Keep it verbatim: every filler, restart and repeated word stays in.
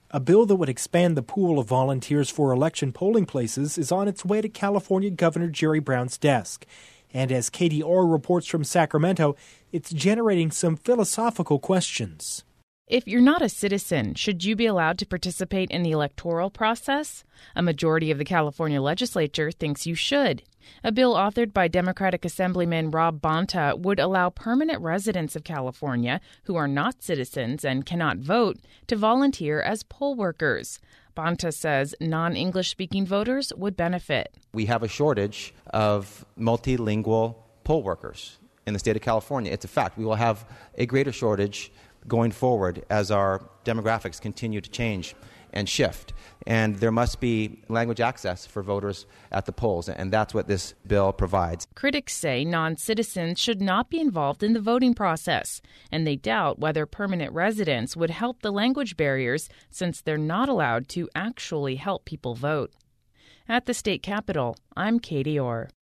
A bill that would expand the pool of volunteers for election polling places is on its way to California Governor Jerry Brown's desk. And as Katie Orr reports from Sacramento, it's generating some philosophical questions. If you're not a citizen, should you be allowed to participate in the electoral process? A majority of the California legislature thinks you should. A bill authored by Democratic Assemblyman Rob Bonta would allow permanent residents of California who are not citizens and cannot vote to volunteer as poll workers. Bonta says non-English speaking voters would benefit. We have a shortage of multilingual poll workers in the state of California. It's a fact. We will have a greater shortage going forward as our demographics continue to change and shift. And there must be language access for voters at the polls, and that's what this bill provides. Critics say non-citizens should not be involved in the voting process, and they doubt whether permanent residents would help the language barriers since they're not allowed to actually help people vote. At the state capitol, I'm Katie Orr.